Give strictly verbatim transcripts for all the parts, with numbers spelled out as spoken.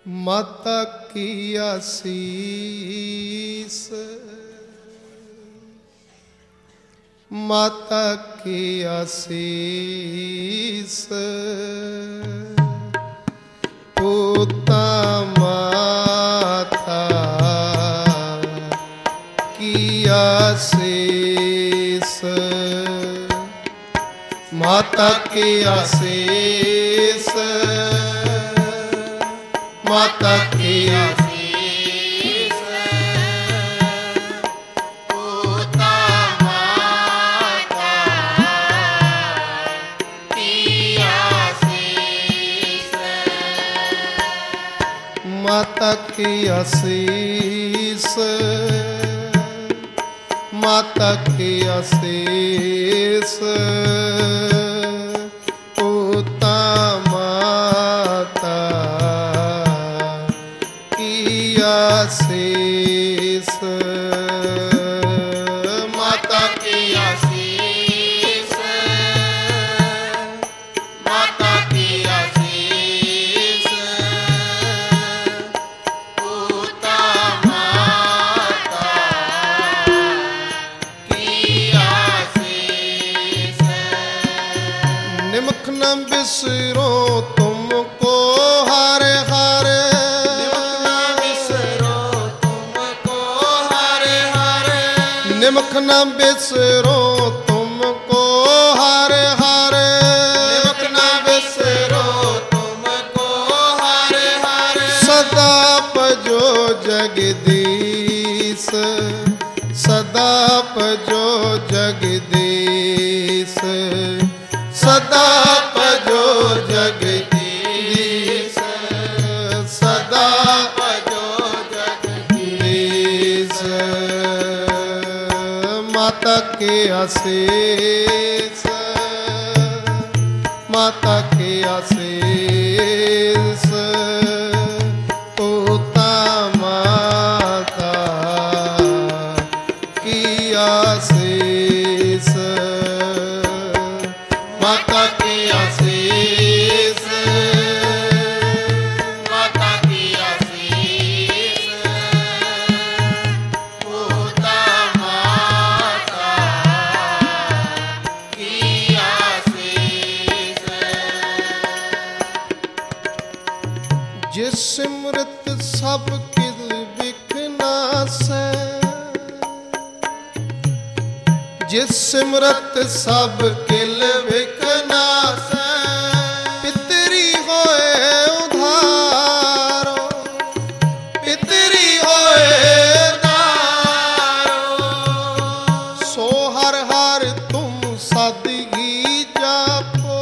माता की आशीष, माता की आशीष, पूता माता की आशीष, माता की आशीष, माता की आशीष, पूता माता की आशीष, माता की आशीष, माता की आशीष, पूता माता की आशीष, माता की आशीष, माता की आशीष, पूता माता की आशीष। निमख न बिसरो तुमको हरे हरे, निमख न बिसरो तुमको हरे हरे, निमख न बिसरो तुमको हरे हरे, सदा पजो जगदीश, सदा पजो जगदीश, सदा पजो जगदीश, सदा पजो जगदीश। माता की आशीष, माता की आशीष, पूता माता की आशीष, माता की आशीष, माता की आशीष, पूता माता की आशीष। जिस सिमरत सब किल बिखनासै, जिस सिमरत सब किल बिखनासै, पितरी होए उधारो, पितरी होए उधारो, सो हर हर तुम सादगी जापो,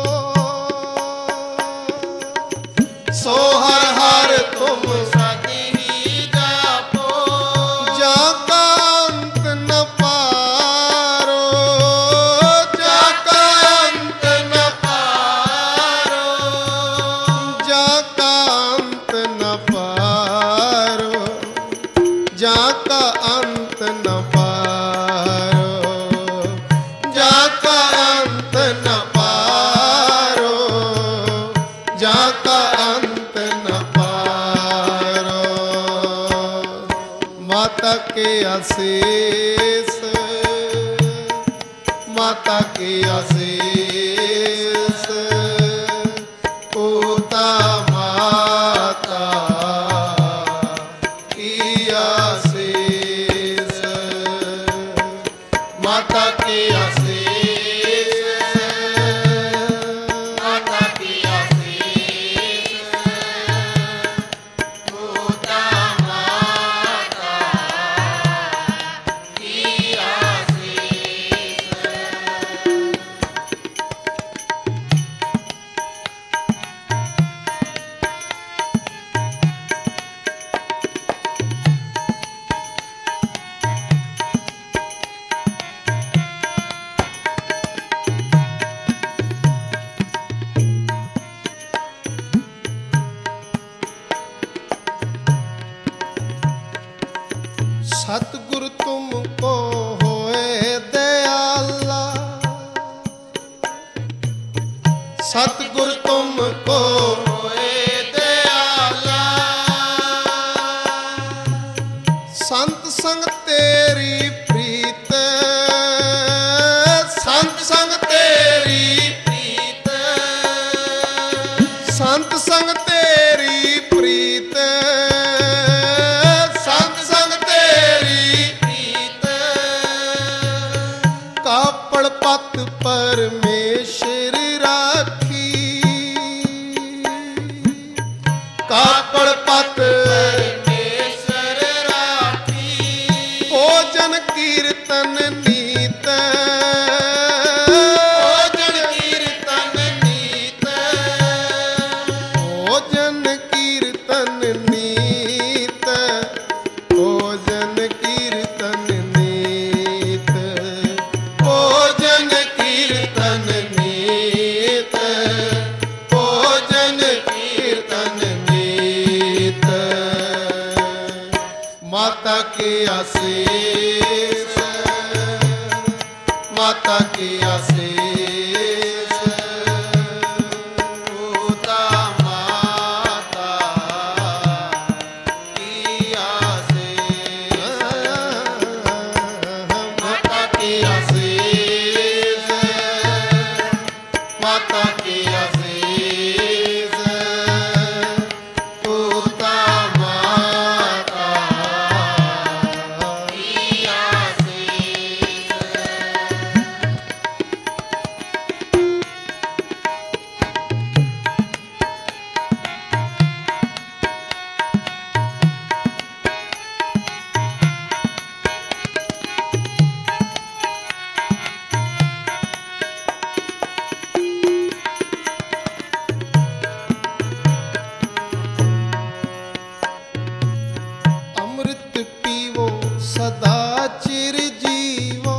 सो हर हर तुम सादगी जापो, जाका अंत न पारो, जाका अंत न पारो, जाका अंत न पारो, जाका अंत न पारो, जाका अंत न पारो, जाका अंत न पारो। माता की आशीष, माता की आशीष, पूता माता की आशीष, माता की आशीष, माता की आशीष, पूता माता की आशीष। सतगुर तुमको होए दयाला, सतगुर तुमको होए दयाला, ਕਾਪੜ ਪਤ ਪਰਮੇਸ਼ਰ ਰਾਖੀ ਭੋਜਨ ਕੀਰਤਨ ਨੀਤ ਭੋਜਨ ਕੀਰਤਨ ਨੀਤ ਭੋਜਨ ਕੀਰਤਨ ਨੀਤ ਭੋਜਨ ਕੀਰਤਨ ਨੀਤ ਭੋਜਨ ਕੀਰਤਨ ਨੀਤ ਭੋਜਨ ਕੀਰਤਨ ਨੀਤ ਮਾਤਾ ਕੀ ਆਸੀਸ ਮਾਤਾ ਕੀ ਆਸੀਸ ਪੂਤਾ ਮਾਤਾ ਕੀ ਆਸੀਸ ਮਾਤਾ ਕੀ ਆਸੀਸ ਮਾਤਾ ਕੀ ਆਸੀਸ ਪੂਤਾ ਮਾਤਾ ਕੀ ਆਸੀਸ ਅੰਮ੍ਰਿਤ ਪੀਵੋ ਸਦਾ ਚਿਰ ਜੀਵੋ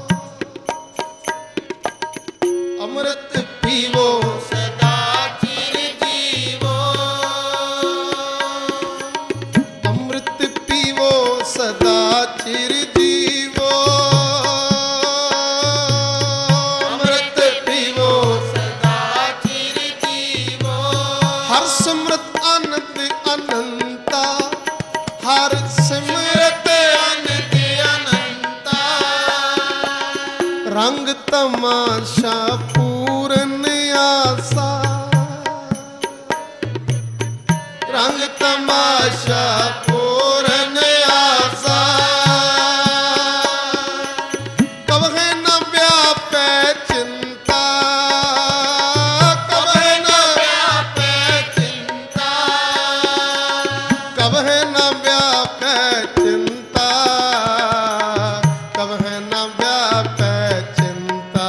ਅੰਮ੍ਰਿਤ ਪੀਵੋ ਸਦਾ ਚਿਰ ਜੀਵੋ ਅੰਮ੍ਰਿਤ ਪੀਵੋ ਸਦਾ ਚਿਰ ਜੀਵੋ ਅੰਮ੍ਰਿਤ ਪੀਵੋ ਸਦਾ ਚਿਰ ਜੀਵੋ ਹਰ ਸਿਮਰਤ ਆਨੰਦ ਅਨੰਤਾ ਹਰ ਸਿਮਰਤ ਅਨੰਦ ਅਨੰਤਾ ਰੰਗ ਤਮਾਸ਼ਾ ਪੂਰਨ ਆਸਾ ਰੰਗ ਤਮਾਸ਼ਾ ਪੂਰਨ ਆਸਾ ਕਬਹਿ ਨ ਵਿਆਪੈ ਚਿੰਤਾ ਕਬਹਿ ਨ ਵਿਆਪੈ ਚਿੰਤਾ ਕਬਹਿ ਨ ਵਿਆਪੈ ਚਿੰਤਾ ਕਬਹਿ ਨ ਵਿਆਪੈ ਚਿੰਤਾ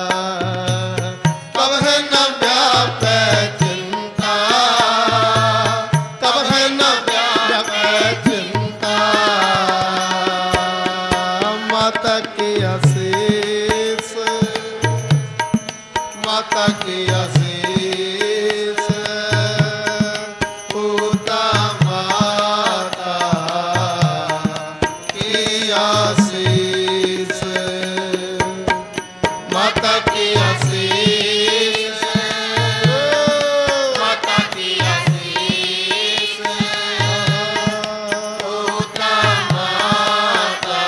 ਕਬਹਿ ਨ ਵਿਆਪੈ ਚਿੰਤਾ ਕਬਹਿ ਨ ਵਿਆਪੈ ਚਿੰਤਾ ਮਾਤਾ ਕੀ ਆਸੀਸ ਮਾਤਾ ਕੀ ਆਸੀਸ ਪੂਤਾ ਮਾਤਾ ਕੀ ਆਸੀਸ ਮਾਤਾ ਕੀ ਆਸੀਸ ਮਾਤਾ ਕੀ ਆਸੀਸ ਪੂਤਾ ਮਾਤਾ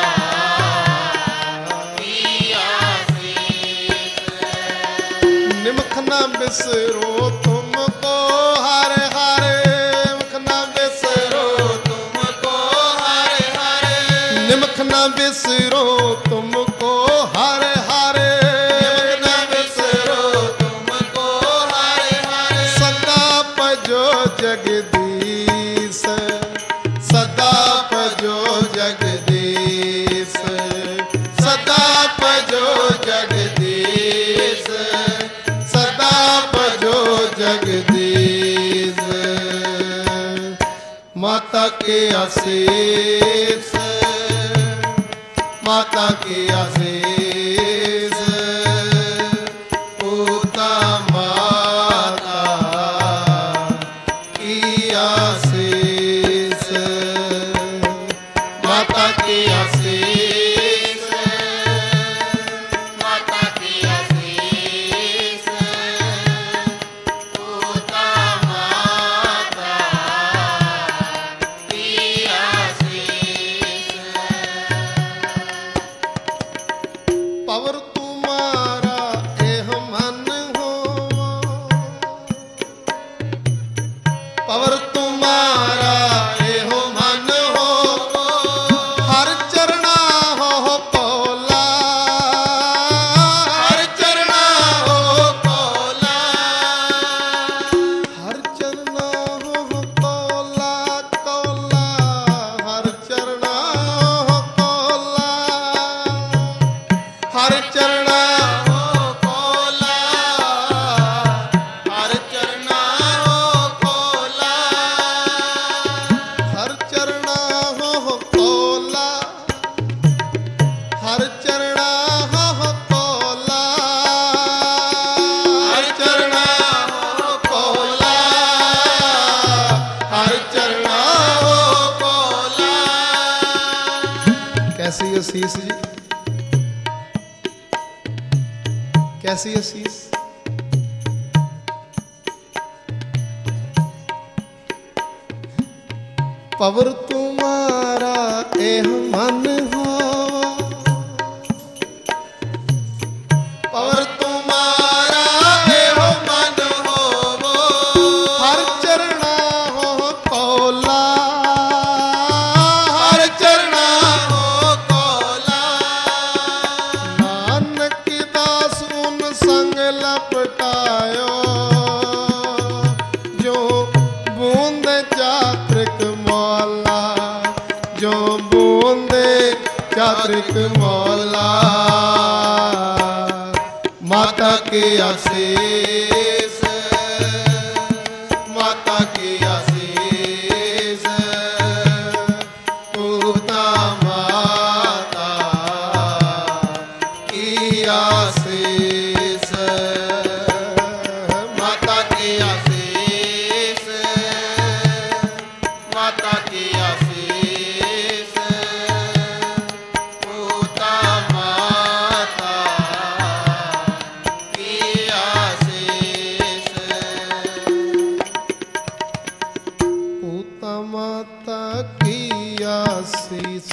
ਕੀ ਆਸੀਸ ਨਿਮਖ ਨਾ ਬਿਸਰੋ ਤੁਮ ਕੋ ਹਰ ਹਰ ਨਿਮਖ ਨਾ ਬਿਸਰੋ ਤੁਮ ਕੋ ਹਰ ਹਰ ਨਿਮਖ ਨਾ ਬਿਸਰੋ ਤੁਮ ਕੋ ਹਰ ਹਰ ਨਾ ਵਿਸਰੋ ਤੁਮ ਕੋ ਹਰ ਹਰ ਸਦਾ ਭਜੋ ਜਗਦੀਸ਼ ਸਦਾ ਭਜੋ ਜਗਦੀਸ਼ ਸਦਾ ਭਜੋ ਜਗਦੀਸ਼ ਸਦਾ ਭਜੋ ਜਗਦੀਸ਼ ਮਾਤਾ ਕੀ ਆਸੀਸ ਮਾਤਾ ਕੀ ਆਸੀਸ ਪੂਤਾ ਮਾਤਾ ਕੀ ਆਸੀਸ ਮਾਤਾ ਕੀ ਆਸੀਸ ਮਾਤਾ ਕੀ ਆਸੀਸ ਪੂਤਾ ਮਾਤਾ ਕੀ ਆਸੀਸ ਪਵਰ ਤੁਮਾਰਾ ਇਹ ਮਨ ਹੋਵਾ ਪਵਰ ਤੁਮਾਰਾ ਇਹੋ ਮਨ ਹੋ ਹਰ ਚਰਣਾ ਹੋ ਕੋਲਾ ਹਰ ਚਰਣਾ ਹੋ ਕੋਲਾ ਹਰ ਚਰਣਾ ਹੋ ਕੋਲਾ कैसी असीस जी, कैसी असीस। पवर तुम्हारा एह मन होवा, पवर तुम्हारा एह मन होवो, हर चरणा हो कौला, हर चरणा हो कौला। नानक दास उन संग लपटायो, जो बूंद चात्रिक मौला, जो बूंदे चात्रिक मौला। माता की आशीष, माता की आशीष, पूता माता की आशीष, माता की आशीष, माता की आशीष, पूता माता की आशीष। पूता माता की आशीष,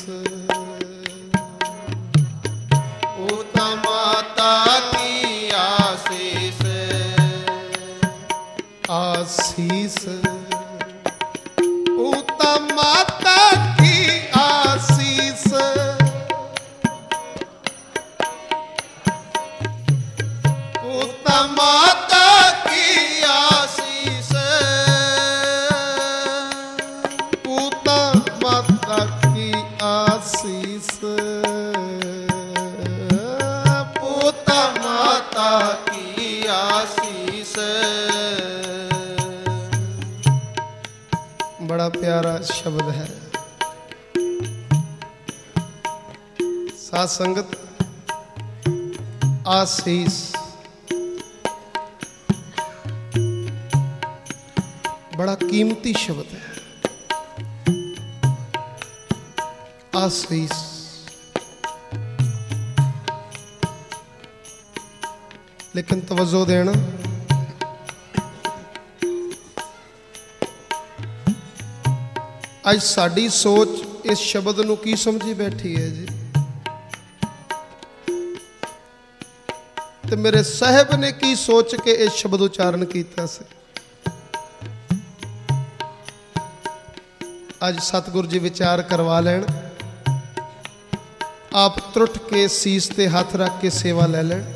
पूता माता की आशीष, आशीष। पूता माता की आशीष, पूता माता की आशीष, पूता माता की आशीष, पूता माता की आशीष। बड़ा प्यारा शब्द है। साध संगत, आशीष बड़ा कीमती शब्द है। आशीष लेकिन तवज्जो देना, आज साड़ी सोच इस शब्द नूं की समझी बैठी है जी। ते मेरे साहब ने की सोच के इस शब्द उच्चारण किया से। आज सतगुरु जी विचार करवा लैन, आप त्रुट के सीस ते हाथ रख के सेवा ले लें।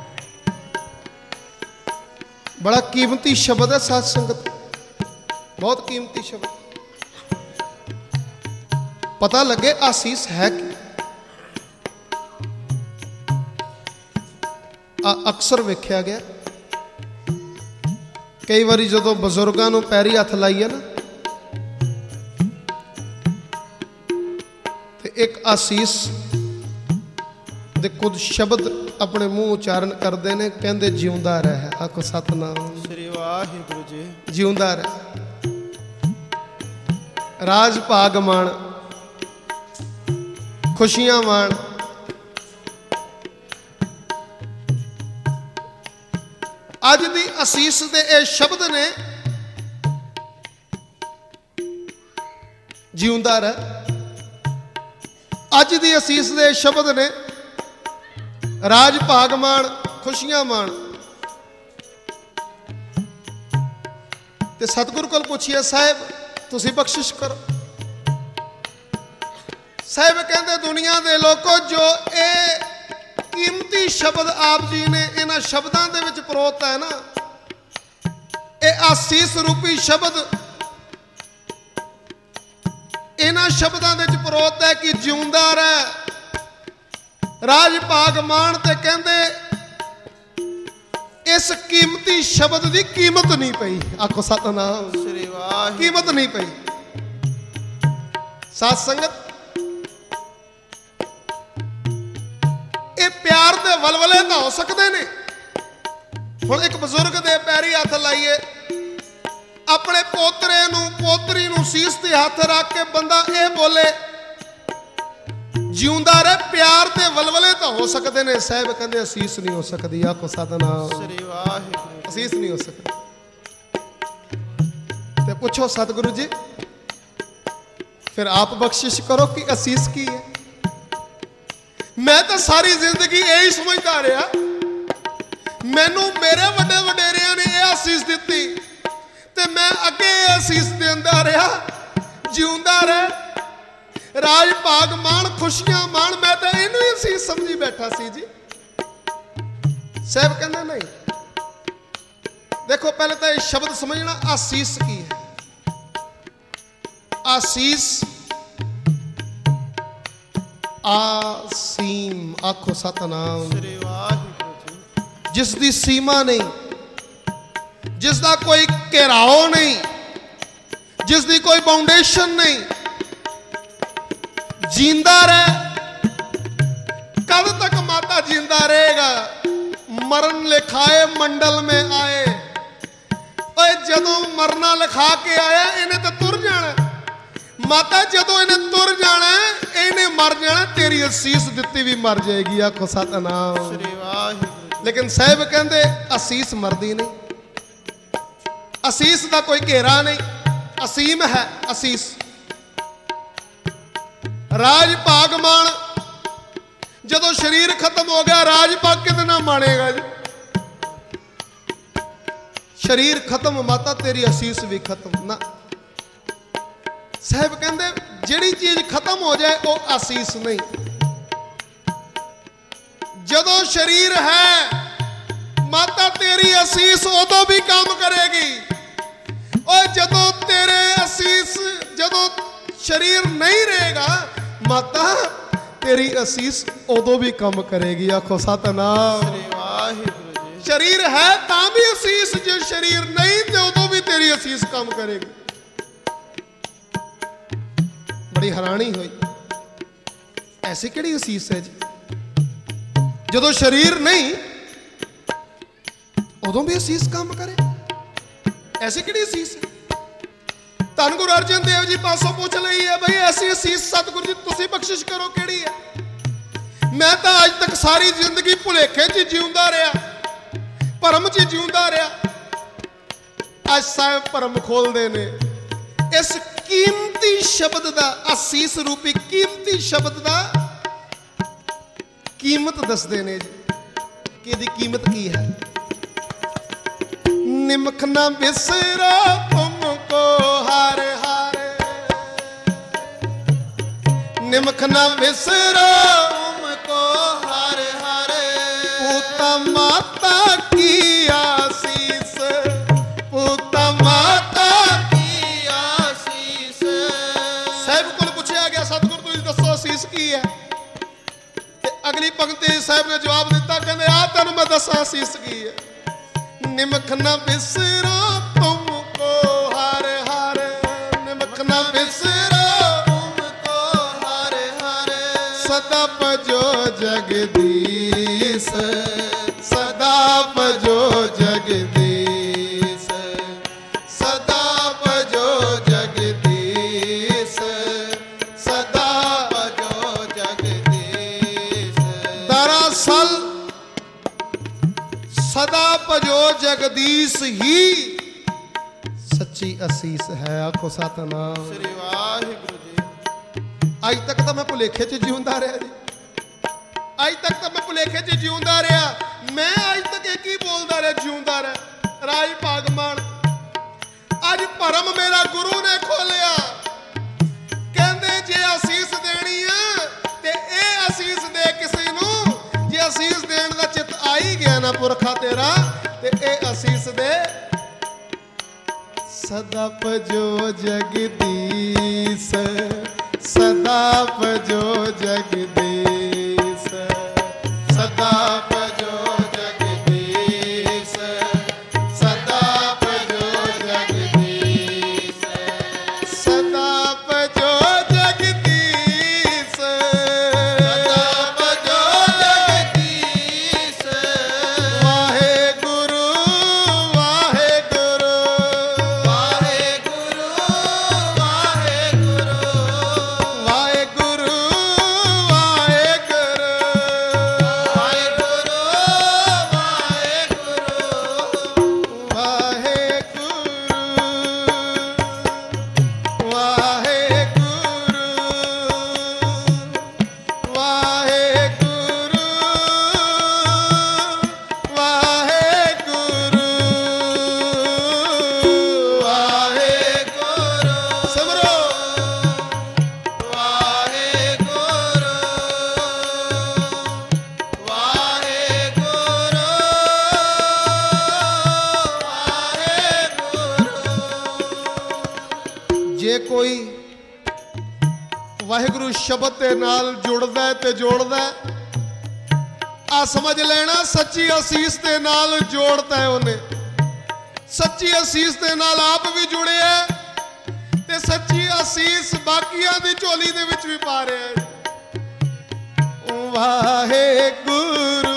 बड़ा कीमती शब्द है साध संगत, बहुत कीमती शब्द। पता लगे आशीष है कि अक्सर वेख्या गया, कई बारी जो बजुर्गों को पैरी हथ लाइए ना, तो एक आशीष दे कुछ शब्द अपने मुंह उच्चारण करते हैं, कहते जिउंदा रह। आखो सतनाम श्री वाहिगुरु जी। जिउंदा रह, राज भाग माण, खुशियां माण। अज दी आशीष दे ए शब्द ने जिउंदा रह। अज दी आशीष दे शब्द ने राज भाग माण, खुशियां माण। ते सतगुरु कोल पुछिए, साहब तुसी बख्शिश करो। साहब कहते दुनिया दे लोगों, जो ए कीमती शब्द आप जी ने इन्हां शब्दां दे विच परोत है ना, ए आशीष रूपी शब्द इन्हां शब्दां दे विच परोत है कि जिउंदा रह, राज भाग मान। ते कहंदे इस कीमती शब्द की कीमत नहीं पई। आखो सतनाम श्री वाहिगुरु। कीमत नहीं पई। साध संगत, ये प्यार दे वलवले तो हो सकते ने। हुण एक बजुर्ग दे पैरी हथ लाइए, अपने पोतरे नूं पोतरी नूं सीस ते हथ रख के बंदा ये बोले, ਜਿਉਂਦਾ ਰਹਿ ਪਿਆਰ ਤੇ ਵਲਵਲੇ ਤਾਂ ਹੋ ਸਕਦੇ ਨੇ, ਸਾਹਿਬ ਕਹਿੰਦੇ ਅਸੀਸ ਨਹੀਂ ਹੋ ਸਕਦੀ। ਆਖੋ ਸਤਨਾਮ ਸ੍ਰੀ ਵਾਹਿਗੁਰੂ। ਅਸੀਸ ਨਹੀਂ ਹੋ ਸਕਦੀ। ਤੇ ਪੁੱਛੋ ਸਤਿਗੁਰੂ ਜੀ ਫਿਰ ਆਪ ਬਖਸ਼ਿਸ਼ ਕਰੋ ਕਿ ਅਸੀਸ ਕੀ ਹੈ। ਮੈਂ ਤਾਂ ਸਾਰੀ ਜ਼ਿੰਦਗੀ ਇਹੀ ਸਮਝਦਾ ਰਿਹਾ, ਮੈਨੂੰ ਮੇਰੇ ਵੱਡੇ ਵਡੇਰਿਆਂ ਨੇ ਇਹ ਅਸੀਸ ਦਿੱਤੀ ਤੇ ਮੈਂ ਅੱਗੇ ਇਹ ਅਸੀਸ ਦਿੰਦਾ ਰਿਹਾ, ਜਿਉਂਦਾ ਰਹਿ, ਰਾਜ ਭਾਗ ਮਾਣ, ਖੁਸ਼ੀਆਂ ਮਾਣ। ਮੈਂ ਤਾਂ ਇਹਨੂੰ ਹੀ ਅਸੀਸ ਸਮਝੀ ਬੈਠਾ ਸੀ ਜੀ। ਸਾਹਿਬ ਕਹਿੰਦਾ ਨਹੀਂ, ਦੇਖੋ ਪਹਿਲੇ ਤਾਂ ਇਹ ਸ਼ਬਦ ਸਮਝਣਾ, ਆਸੀਸ ਕੀ ਹੈ। आसीस आसीम, आखो सतनाम। श्री वाहिगुरु जी। जिस दी सीमा नहीं, जिस दा कोई घेराव नहीं, जिस दी कोई बाउंडेशन नहीं, जींदा रह। कब तक माता जींदा रहेगा? मरण लिखाए मंडल में आए। ओए जदों मरना लिखा के आया इन्हें तो तुर जाना। माता जदों इन्हें तुर जाना, इन्हें मर जाना, तेरी असीस दिती भी मर जाएगी। आखो सतनाम। श्री वाहिगुरु। लेकिन साहब कहते असीस मरदी नहीं, असीस का कोई घेरा नहीं, असीम है असीस। राज भाग मान, जदों शरीर खत्म हो गया राज भाग कितना मानेगा जी। शरीर खत्म, माता तेरी असीस भी खत्म ना। साहब कहते जिहड़ी चीज खत्म हो जाए वो आसीस नहीं। जदों शरीर है माता तेरी असीस उदों भी काम करेगी। और जदों तेरे असीस, जदों शरीर नहीं रहेगा माता तेरी असीस उदों भी काम करेगी। आखो सतनाम। श्री वाहिगुरु जी। शरीर है तां भी असीस, जो शरीर नहीं तो उदों भी तेरी असीस काम करेगी। बड़ी हैरानी हुई, ऐसी किहड़ी असीस है जी। जदों शरीर नहीं उदों भी असीस काम करे, ऐसी किहड़ी असीस है। धन गुरु अर्जन देव जी पासों पूछ लई है, भाई ऐसी असीस सतगुरु जी तुसीं बख्शिश करो किहड़ी है। मैं तो अज तक सारी जिंदगी भुलेखे च जिउंदा रहा, भरम च जिउंदा रहा। अज साहब भरम खोलदे ने। इस कीमती शब्द दा, असीस रूपी कीमती शब्द दा कीमत दसदे ने जी कि इहदी कीमत की है। निमख ना बिसरो तुमको हार हार, निमख ना बिसरो तुमको हर हर। पूता माता की आसीस, पूता माता की आसीस। साहब को पूछा गया सतगुरु तुसीं दसो असीस की है। ते अगली पंक्ति साहब ने जवाब दिता, कहते आ तैनूं मैं दसा असीस की है। निमख न बिसरो तुमको हर हर, निमख न बिसरो तुमको हर हर। सदा भजो जगदीश, सदा भजो जगदीश, सदा भजो जगदीश, सदा भजो जगदीश। दरअसल सदा भजो जगदीश ही सच्ची असीस है। आखो सतनाम। श्री वाहिगुरु जी। अज तक तो मैं भुलेखे च जिउंदा रहा जी, अज तक तो मैं भुलेखे च जिउंदा रहा। मैं अज तक एक ही बोलता रहा, जिउंदा रहा, राज भागमान। अज भरम मेरा गुरु ने खोलिया, कहंदे जे असीस देनी है ते ए असीस दे किसी नूं। जे असीस देण दा चित आ ही गया ना पुरखा तेरा, ते ए असीस दे। सदा भजो जगदीश, सदा भजो जगदीश, सदा भजो जगदीश, सदा भजो जगदीश, सदा भजो जगदीश, सदा भजो जगदीश। वाहे गुरु वाहे गुरु, वाहे गुरु वाहे गुरु। वाहे गुरु ਜੇ ਕੋਈ ਵਾਹਿਗੁਰੂ ਸ਼ਬਦ ਦੇ ਨਾਲ ਜੁੜਦਾ ਤੇ ਜੋੜਦਾ, ਆ ਸਮਝ ਲੈਣਾ ਸੱਚੀ ਅਸੀਸ ਦੇ ਨਾਲ ਜੋੜਦਾ ਹੈ ਉਹਨੇ। ਸੱਚੀ ਅਸੀਸ ਦੇ ਨਾਲ ਆਪ ਵੀ ਜੁੜਿਆ ਤੇ ਸੱਚੀ ਅਸੀਸ ਬਾਕੀਆਂ ਦੀ ਝੋਲੀ ਦੇ ਵਿੱਚ ਵੀ ਪਾ ਰਿਹਾ ਹੈ। ਵਾਹਿਗੁਰੂ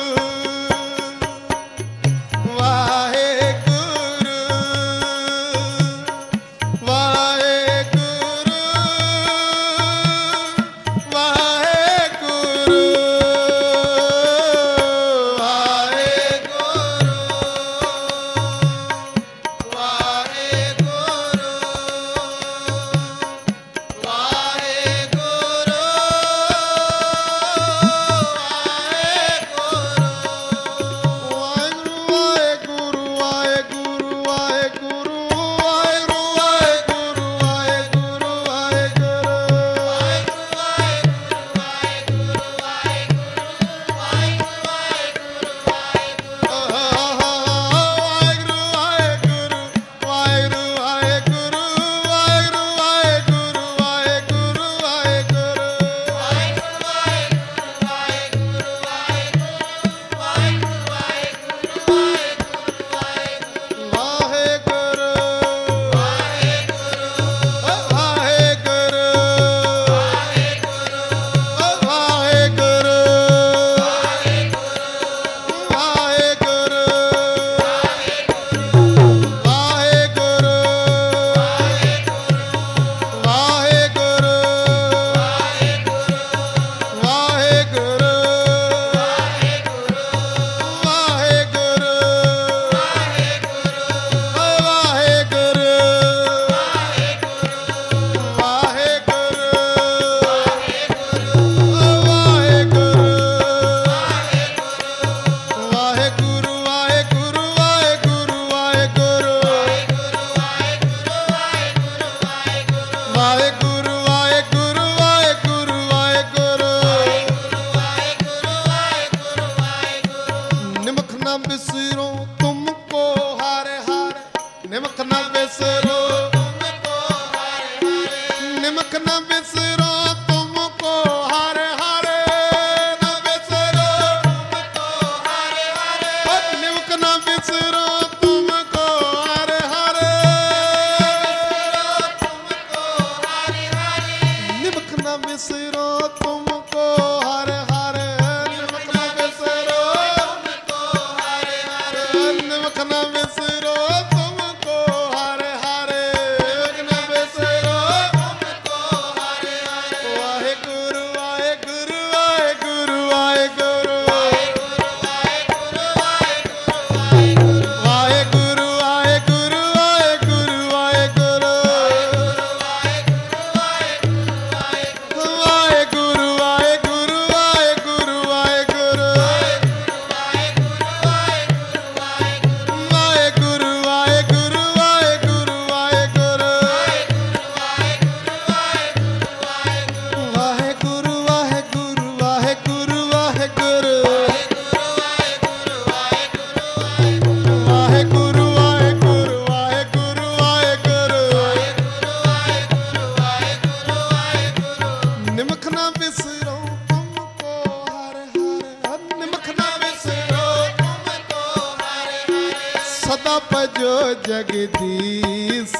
जगदीश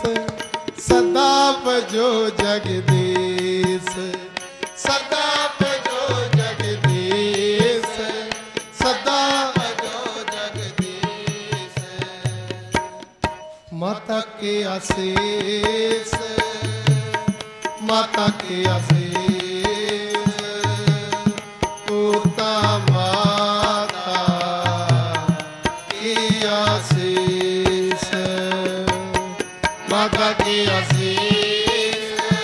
सदा भजो जगदीश सदा भजो जगदीश सदा भजो जगदीश। माता के आशीष माता के आशीष पूता माता की आशीष माता की आशीष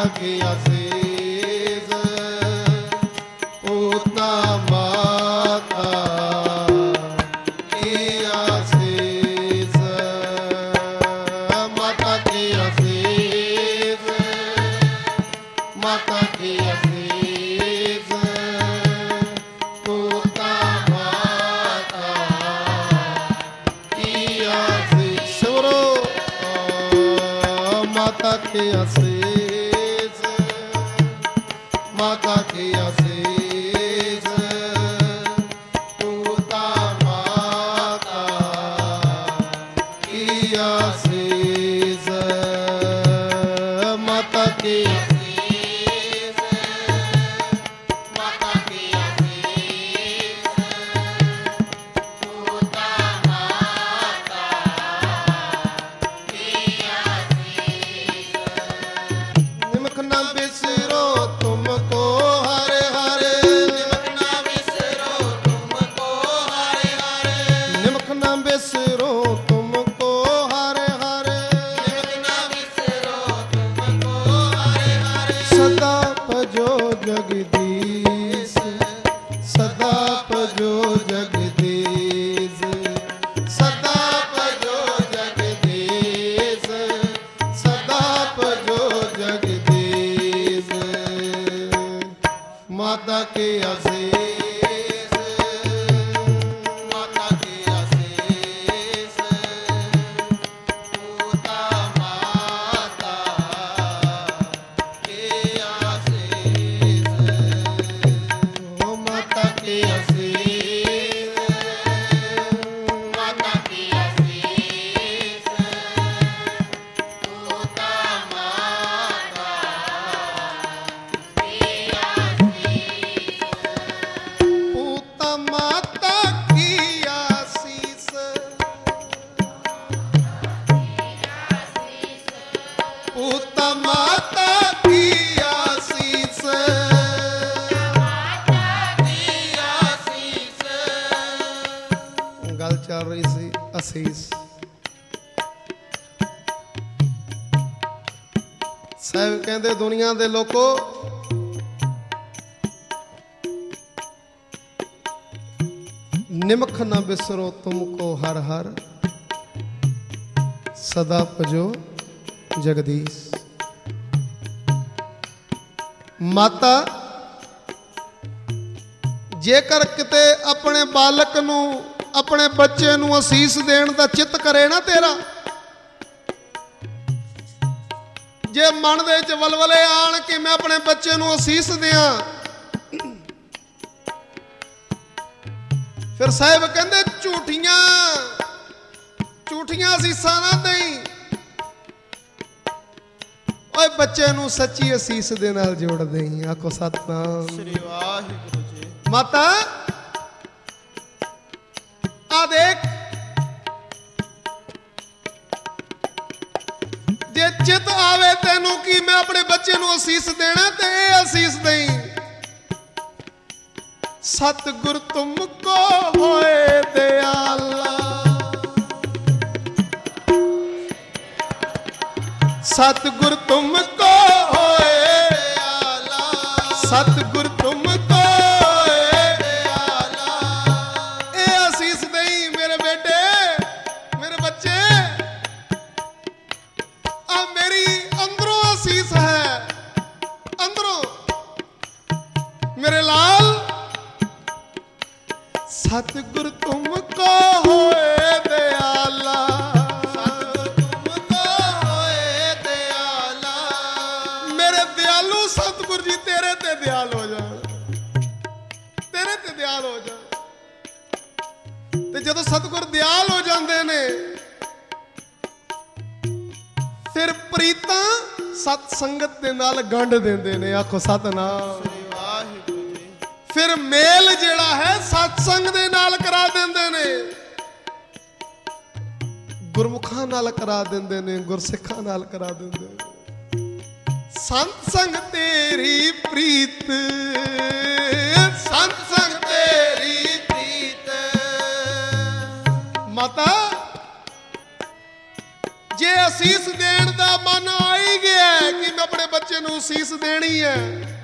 की आशीष पूतना माता की आशीष माता की आशीष माता की आशीष पूतना माता की आशीष सुरो माता की आशीष माता की आशीष पूता माता की आशीष माता की आशीष माता की आशीष पूता माता की आशीष निमक न बिसरो तुमको हरे हरे निमक न बिसरो तुमको हरे हरे निमक न बिसरो तुमको हरे हरे निमक न बिसरो तुमको हरे हरे सदा भजो जगदीश सदा भजो जगदीश सदा भजो जगदीश सदा भजो जगदीश माता की आशीष माता की आशीष पूता माता की आशीष ओ माता की आशीष माता की आशीष पूता माता पूता माता की आशीष पूता माता की आशीष गल चल रही सी आशीष साहब कहते दुनिया दे लोको निमख न बिसरो तुमको हर हर सदा भजो जगदीश माता जेकर किते अपने बालक नू अपने बच्चे नू असीस देण दा चित करे ना तेरा जे मन दे च वलवले आण कि मैं अपने बच्चे नू असीस दियां फिर साहब कहंदे झूठियां झूठियां असीसां ना देई ओए बच्चे नू सच्ची असीस दे नाल जोड़ देई आखो सतनाम श्री वाहिगुरु जी माता आ देख जे चित आवे तेनू कि मैं अपने बच्चे नू असीस देना ते ए असीस देई सतगुर तुमको होए दयाला सतगुर तुमको होए दयाला सतगुर तुमको होए दयाला ए असीस देई मेरे बेटे मेरे बच्चे अब मेरी अंदरों असीस है अंदरों मेरे लाल सतगुर तुमको होए दयाला सतगुर तुमको होए दयाला मेरे दयालु सतगुर जी तेरे ते दयाल हो जान तेरे ते दयाल हो जान ते जदों सतगुर दयाल हो जांदे ने फिर प्रीतां सत संगत दे नाल गंढ देंदे ने आखो सतनाम श्री वाहिगुरु जी फिर मेल जेड़ा है सत्संग दे नाल करा देंदे ने गुरमुखां नाल करा देंदे ने गुरसिखां नाल करा देंदे ने संत संग तेरी प्रीत संत संग तेरी प्रीत माता जे असीस देण दा मन आई गया कि मैं अपने बच्चे नूं असीस देनी है,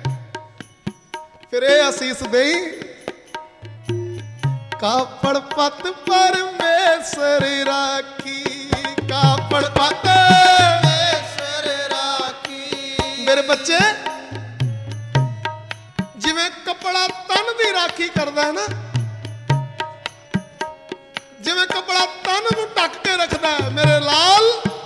फिर ये असीस देई कापड़ पत परमेश्वर राखी, कापड़ पत परमेश्वर राखी। मेरे बच्चे जिवें कपड़ा तन दी राखी करदा है ना, जिवें कपड़ा तन नूं ढक के रखदा है, मेरे लाल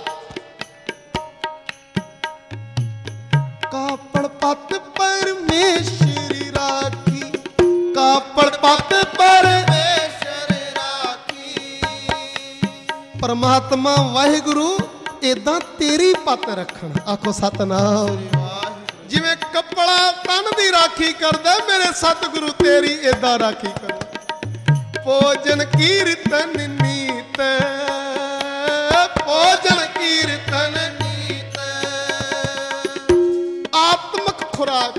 कापड़ पत परमेश्वर राखी, कापड़ पत परमेश्वर राखी। परमात्मा वाहिगुरु इदां तेरी पत रखण, आखो सतनाम। जिवें कपड़ा तन दी राखी करदा, मेरे सतगुरु तेरी इदां राखी कर। भोजन कीर्तन नीत, भोजन कीर्तन नीत, आत्मक खुराक,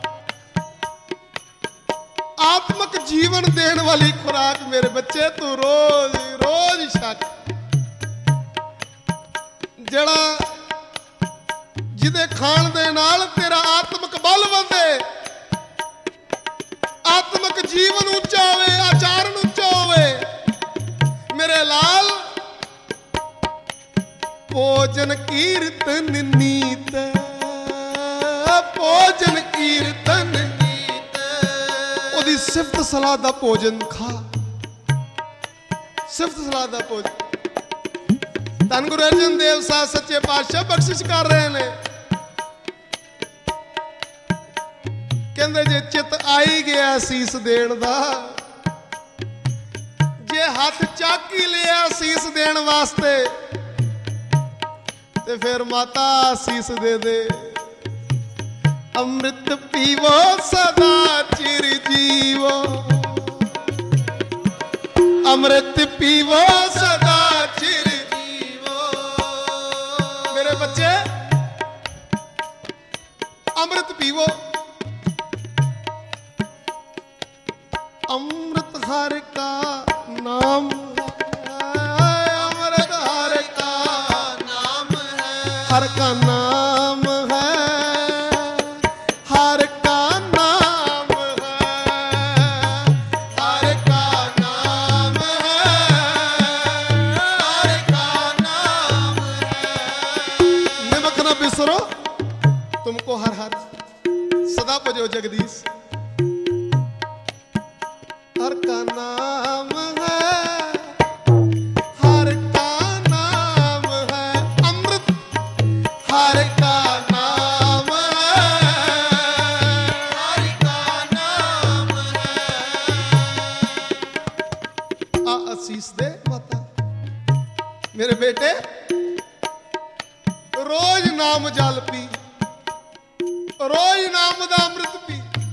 आत्मक जीवन देने वाली खुराक मेरे बच्चे तू रोज रोज छक। जड़ा जिदे खाण दे नाल तेरा आत्मक बल वधे, आत्मक जीवन उच्चा होवे, आचरण उच्चा होवे, मेरे लाल भोजन कीर्तन नीत, भोजन कीर्तन नीत। ओदी सिफत सलाह दा भोजन खा, सिफत सलाह दा भोजन। धन गुरु अर्जन देव साहब सच्चे पातशाह बख्शिश कर रहे ने, कहंदे जे चित आई गया असीस देण दा, जे हाथ चक ही लिया असीस देण वास्ते, ते फिर माता असीस दे दे। अमृत पीवो सदा चिर जीवो, अमृत पीवो सदा चिर जीवो। मेरे बच्चे अमृत पीवो, अमृत हर का नाम है, अमृत हर का नाम है, हर का नाम है, हर का नाम है, हर का नाम है, हर का नाम है। निमक न बिसरो तुमको हर हर, सदा बजो जगदीश। हर का नाम है, हर का नाम है, अमृत हर का नाम है, हर का नाम है। आ असीस दे माता, मेरे बेटे रोज नाम जल पी, रोज नाम दा अमृत पी।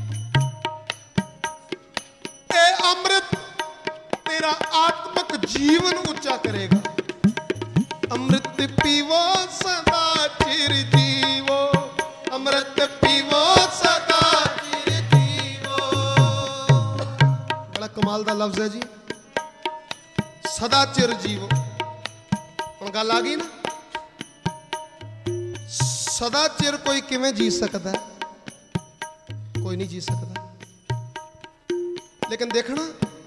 अमृत तेरा आत्मक जीवन ऊंचा करेगा। अमृत पीवो सदा चिर जीवो, अमृत पीवो सदा चिर जीवो। बड़ा कमाल दा लफ्ज है जी, सदा चिर जीवो। हुण गल आ गई ना, सदा चिर कोई किवें जी सकता है? कोई नहीं जी सकता। लेकिन देखना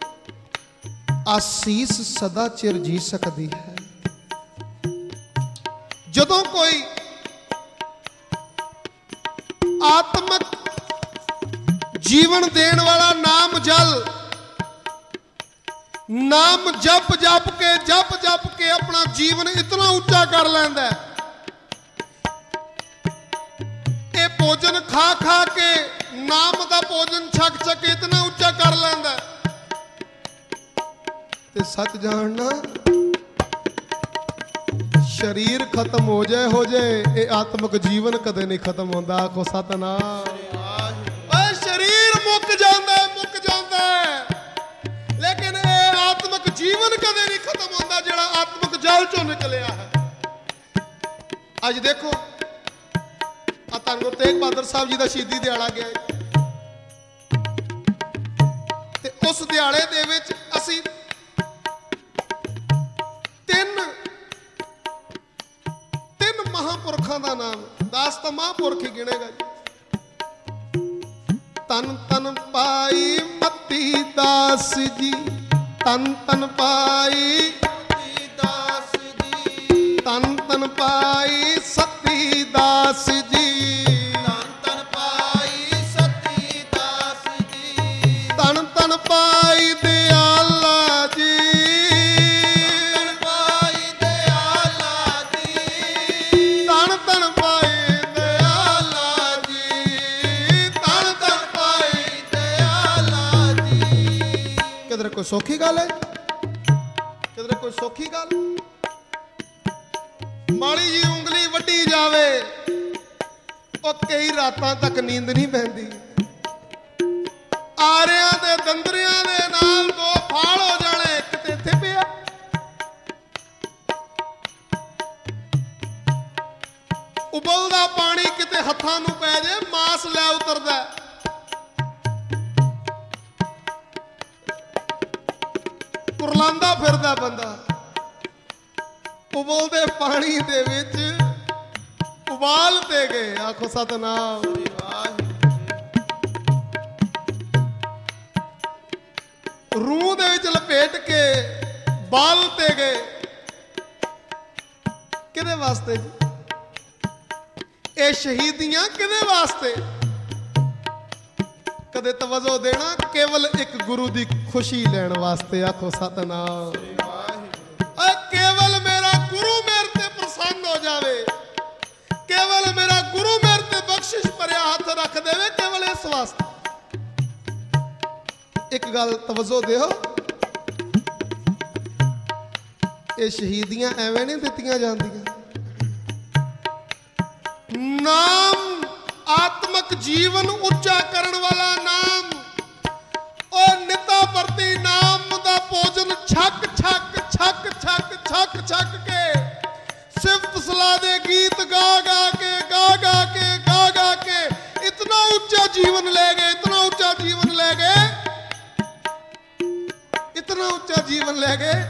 आसीस सदा चिर जी सकती है। जदों कोई आत्मक जीवन देने वाला नाम जल, नाम जप जप के जप जप के अपना जीवन इतना ऊंचा कर लेंदा है, ये भोजन खा खा के नाम दा भोजन छक छक इतना ऊंचा कर लेंदा है, ते सच जानना शरीर खत्म हो जाए हो जाए, ये आत्मक जीवन कदे नहीं खत्म होता। आखो सतनाम। शरीर मुक जाता है मुक जाता है, लेकिन ये आत्मक जीवन कदे नहीं खत्म होता जिहड़ा आत्मक जल चों निकलिया है। अज देखो धन गुरु तेग बहादुर साहब जी का शहीदी दिहाड़ा गया, ते उस दिहाड़े दे विच असीं तीन तीन महापुरखों का नाम, दास तो महापुरख ही गिनेगा जी। तन तन पाई मती दास जी, तन तन पाई दास जी, तन तन पाई सती दास जी, तन तन पाई सती दास जी, तन तन पाई दयाला जी, तन पाई दयाला जी, तन तन पाई दयाला जी, तन तन पाई दयाला जी। किधर कोई सौखी गल है, किधर कोई सौखी गल। माड़ी जी उंगली वड्डी जावे और कई रातां तक नींद नहीं पैंदी। आरियां दे दंदरियां दे नाल दो फाल हो जाने, एक ते इत्थे पिया। उबलदा पानी किते हत्थां नूं पै जे, मास लै उतरदा। कुरलांदा फिरदा बंदा उबलदे पानी दे विच उबालते गए। आखो सतनाम। रूह दे विच लपेट के बालते गए। किदे वास्ते जी? ये शहीदियां किदे वास्ते? कदे तवज्जो देना, केवल एक गुरु दी खुशी लैण वास्ते। आखो सतनाम। केवल मेरा गुरु मेरे ते प्रसन्न हो जावे, केवल मेरा गुरु मेरे ते बख्शिश भरिया हाथ रख देवे, केवल इस वास्ते। एक गल तवज्जो दियो, ये शहीदियां एवें नहीं दित्तियां जांदियां। नाम आत्मक जीवन उच्चा करन वाला नाम, और निता प्रति नाम दा भोजन छक छक छक छक छक छक के, सिफत सलाह दे गीत गा गा के गा गा के गा गा के इतना उच्चा जीवन ले गए, इतना उच्चा जीवन ले गए, इतना उच्चा जीवन ले गए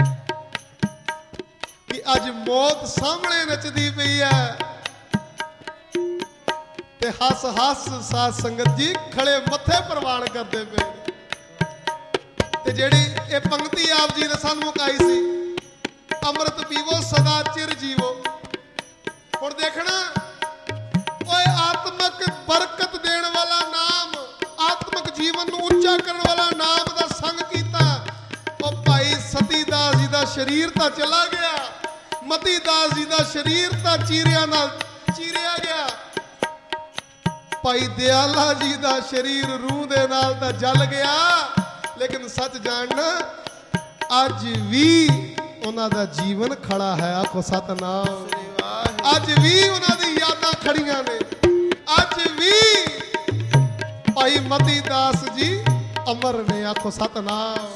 कि अज मौत सामने नचदी पई है ते हस हस साध संगत जी खड़े मत्थे प्रवान करते पे। ते जेड़ी ये पंक्ति आप जी ने सानू मुकाई सी, अमृत पीवो सदा चिर जीवो। हुण देखना, ओए आत्मक बरकत देने वाला नाम, आत्मक जीवन नू उच्चा करने वाला नाम दा संग कीता। ओ भाई सती दास जी दा शरीर तां चला गया, मती दास जी दा शरीर तां चीरिया नाल चीरिया गया, भाई दयाला जी दा शरीर रूह दे नाल तां जल गया। लेकिन सच जानना, अज भी उन्हां दा जीवन खड़ा है। आखो सतनाम। अज भी उन्हां दी यादां खड़ियां ने, अज भी भाई मती दास जी अमर ने। आखो सतनाम।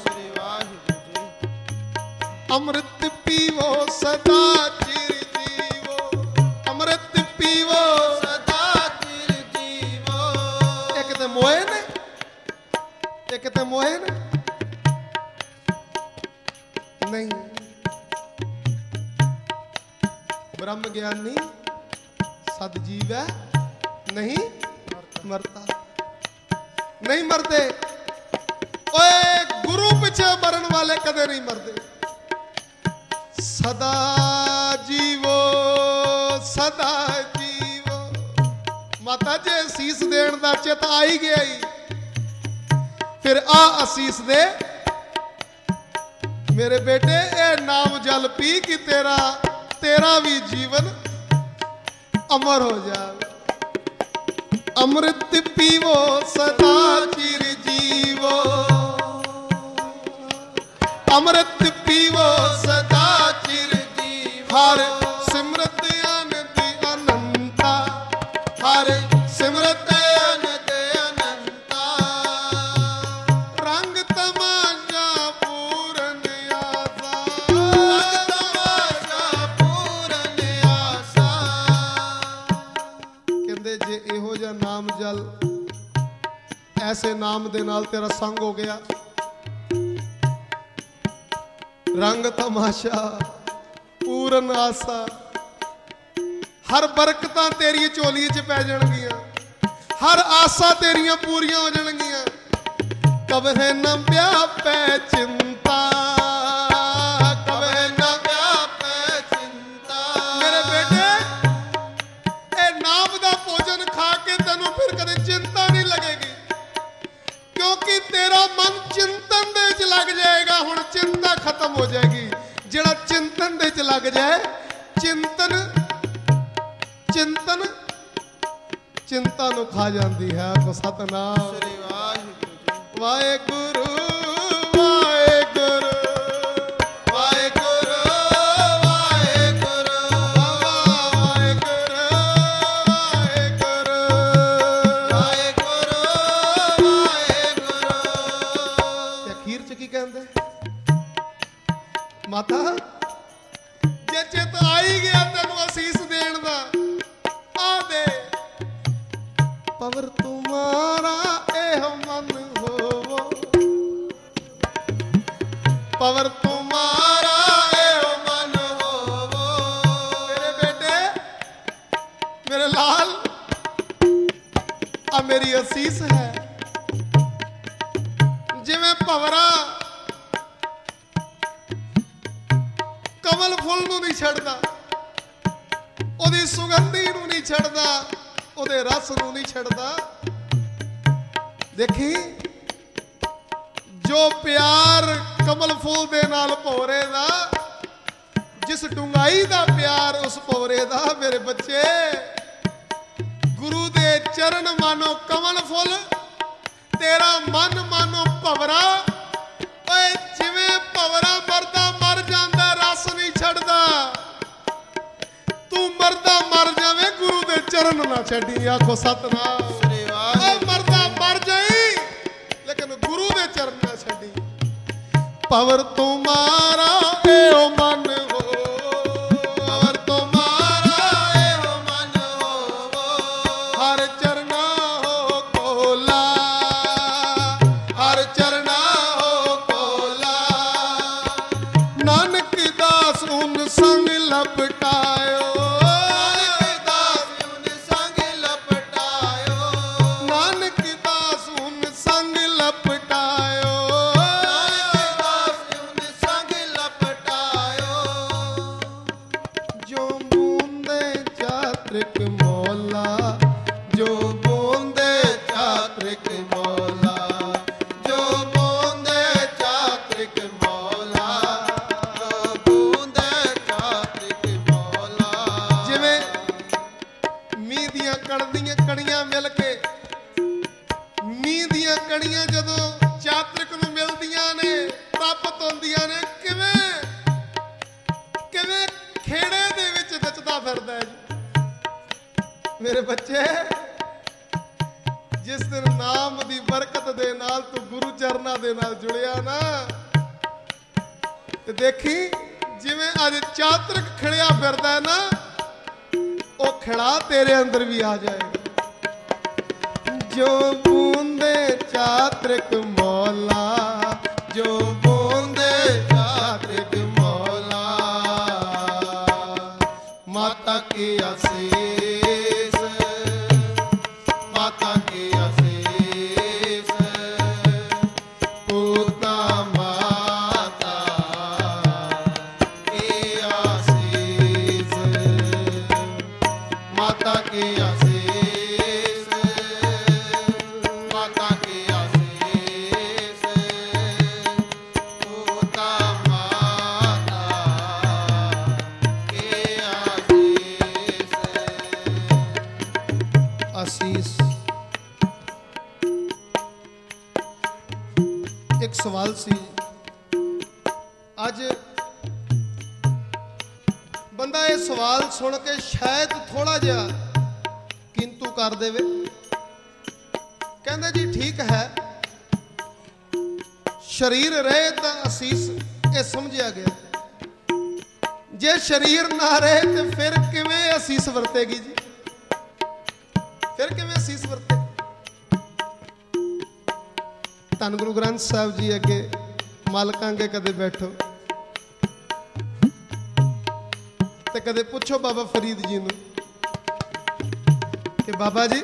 अमृत पीवो सदा चिर जीवो, अमृत पीवो सदा चिर जीवो। एक ते मोए ने, एक ते मोए ने नहीं। ब्रह्म ज्ञानी सदजीव है, नहीं मरता, नहीं मरते। ओए गुरु पीछे मरन वाले कदे नहीं मरते। सदा जीवो सदा जीवो। माता जे असीस देण दा चित आई गया ही, फिर आ असीस दे मेरे बेटे, ए नाम जल पी कि तेरा तेरा भी जीवन अमर हो जाए। अमृत पीवो सदा चिर जीवो, अमृत पीवो सदा चिर जीवो। हर सिमरत अनंत अनंता, हर सिमरत अनंत अनंता। रंग तमाशा पूरन आसा, रंग तमाशा पूरन आसा। कहंदे जे इहो जिहा नाम जल, ऐसे नाम दे नाल तेरा संग हो गया, रंग तमाशा पूरन आसा। हर बरकतां तेरी झोली च पै जाणगियां, हर आसा तेरियां पूरियां हो जाणगियां। कबरे न व्यापै चिंता, कबरे न व्यापै चिंता। मेरे बेटे ए नाम दा भोजन खा के तैनूं फिर कदे चिंता नहीं लगेगी, क्योंकि तेरा मन चिंतन दे विच लग जाएगा। हुण चिंता खत्म हो जाएगी। जिहड़ा चिंतन दे विच लग जाए, चिंतन चिंतन चिंता नूं खा जाती है। को सतनाम श्री वाहेगुरु वाहिगुरु जी। वाहेगुरु वाहिगुरु वाहिगुरु वाहेगुरु वाहेगुरु वाहिगुरु वाहिगुरु। ते अखीर च की कहंदे माता जे चित आई गया तैनूं असीस देण दा, आ दे पवर तुम्हारा एह मन होवो, पवर तुम्हारा एह मन होवो। मेरे बेटे मेरे लाल आ मेरी असीस है। जिवें भंवरा कमल फुल नूं नहीं छड़दा, ओदी सुगंधी नूं नहीं छड़दा, ओदे रस नूं नहीं छड़दा। देखी जो प्यार कमल फूल दे नाल भौरे दा, जिस डुंगाई दा प्यार उस भौरे दा। मेरे बच्चे गुरु दे चरण मानो कमल फुल, तेरा मन मानो भंवरा। ओए जिवें भंवरा मरदा मर जांदा, रस नहीं छड़दा, तू मरदा मर जावे गुरु दे चरण ना छड्डी। आखो सतनाम। श्री वाहिगुरु। मरदा मर जाई लेकिन गुरु दे चरण ना छड्डी। पवर तुम्हारा एहो मन हो, पवर तुम्हारा एहो मन होवो। हर चरना हो कोला, हर चरना हो कोला। नानक दास उन संग लपटायो, नानक दास उन संग लपटायो। नानक दास उन संग लपटायो। नानक दास उन संग लपटायो। जो बूंदे चात्रिक मौला, जो बूंदे चात्रिक मौला, जो बूंदे चात्रिक मौला, जो बूंदे चात्रिक मौला। जिवें मींह दियां कणदियां कणियां मिल के, मींह दियां कणियां जदों चात्रिक नूं मिलदियां ने, प्राप्त होंदियां ने, किवें किवें खेड़े दे विच नचदा फिरदा है जी। मेरे बच्चे जिस दिन नाम दी बरकत दे नाल तू गुरु चरना दे नाल जुड़िया ना, ते देखी जिवें अज चातरिक खिड़िया फिरदा है ना, ओ खिड़ा तेरे अंदर भी आ जाएगा। जो बूंदे चातरिक मौला, जो बूंदे चातरिक मौला। माता की आशीष, माता की आशीष, पूतना माता की आशीष, माता की आशीष, माता की आशीष, पूता माता की आशीष। आशीष। एक सवाल सी, अज बंदा ये सवाल सुन के शायद थोड़ा जिहा किंतु कर देवे। कहंदा जी ठीक है, शरीर रहे तो आशीष ये समझिया गया, जे शरीर ना रहे तो फिर किवें आशीष वरतेगी जी, फिर किवें आशीष वरतेगी। धन गुरु ग्रंथ साहब जी अगे मालकां अगे कदे बैठो ते कदे पुछो बाबा फरीद जी नूं कि बाबा जी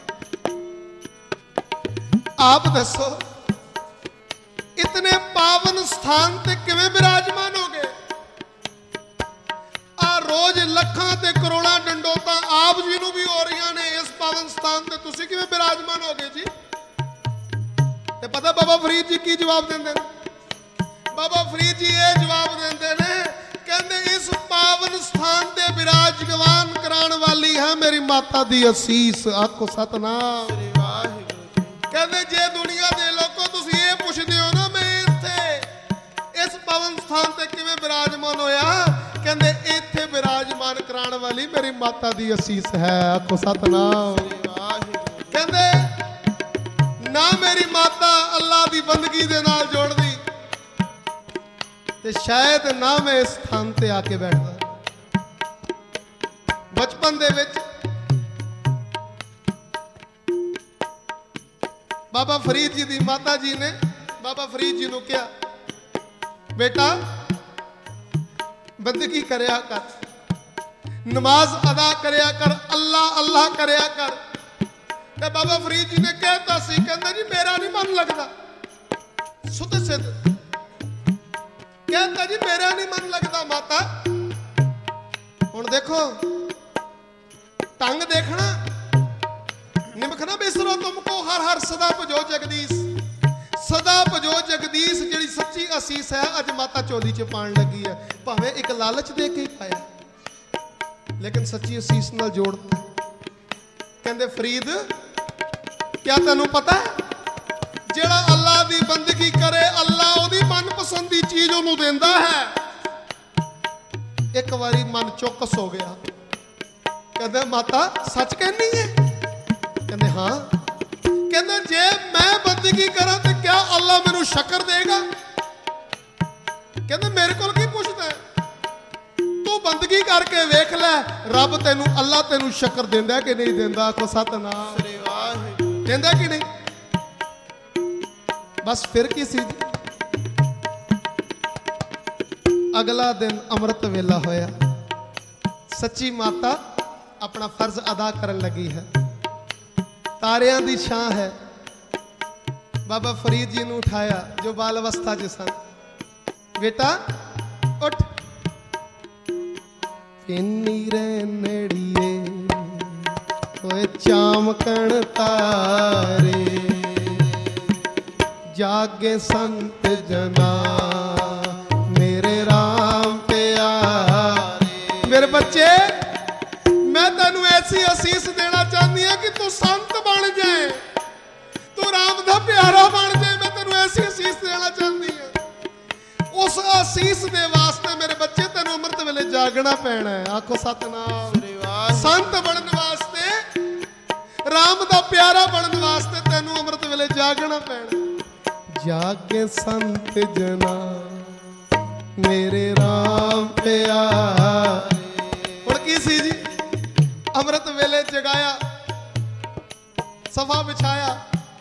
आप दसो इतने पावन स्थान ते किवें विराजमान हो गए? आ रोज लखां ते करोड़ां डंडोता आप जी नूं भी हो रही ने, इस पावन स्थान ते तुसीं किवें विराजमान हो गए जी? ते पता बाबा फरीद जी की जवाब देंदे ने? बाबा फरीद जी ये जवाब देंदे ने, कहंदे इस पावन स्थान ते विराजमान कराने वाली है मेरी माता दी असीस। आखो सतनाम। कहंदे जे दुनिया दे लोगों तुसीं ये पुछदे हो ना मैं इत्थे इस पावन स्थान ते किवें विराजमान होया, कहंदे इत्थे विराजमान कराने वाली मेरी माता दी असीस है। आखो सतनाम। कहंदे ना मेरी माता अल्लाह दी बंदगी दे नाल जोड़दी ते शायद ना मैं इस स्थान ते आके बैठदा। बचपन दे विच बाबा फरीद जी दी माता जी ने बाबा फरीद जी नूं कहा, बेटा बंदगी करया कर, नमाज अदा करया कर, अल्लाह अल्लाह करया कर। ते बाबा फरीद जी ने कहता सी, कहंदा जी मेरा नहीं मन लगदा। सुध सिद्ध कहता जी मेरा नहीं मन लगदा माता। हुण देखो ढंग देखना, निमखना बिसरो तुमको हर हर सदा भजो जगदीश। सदा भजो जगदीश जिहड़ी सच्ची असीस है अज माता चोली च पाण लगी है। भावें एक लालच दे के ही पाया लेकिन सच्ची असीस नाल जोड़ता। कहंदे फरीद क्या तेनू पता है जिहड़ा अल्लाह दी बंदगी करे अल्लाह ओदी मनपसंद दी चीज ओनू देंदा है। एक बारी मन चौकस हो गया। कहंदे माता सच कहनी है? कहंदे हाँ। कहंदे जे मैं बंदगी करा तो क्या अल्लाह मैनू शक्कर देगा? कहंदे मेरे कोल की पुछदा है, तू बंदगी करके वेख ले रब तेनू अल्लाह तेनू शक्कर देंदा कि नहीं देंदा? आखो सतनाम। देंदा कि नहीं? बस फिर की सी। अगला दिन अमृत वेला होया, सच्ची माता अपना फर्ज अदा करन लगी है। तारियां दी छां है। बाबा फरीद जी ने उठाया जो बाल अवस्था च सन, बेटा उठ। फिन्नी रे नेड़िए होए चामकण तारे, जागे संत जना मेरे राम प्यारे। मेरे बच्चे मैं तेनू ऐसी असीस देना चाहती हूं कि तू संत बन जाए, तू राम दा प्यारा बन जाए। मैं तेनू ऐसी असीस देना चाहती हूं। उस असीस दे वास्ते मेरे बच्चे तेनू अमृत वेले जागना पैना है। आखो सतनाम। संत बनने वास्ते, राम दा प्यारा बनने वास्ते तेनू अमृत वेले जागना पैना। जागे संत जना मेरे राम प्यारे। हुण की सी जी? अमृत वेले जगाया, सफा बिछाया,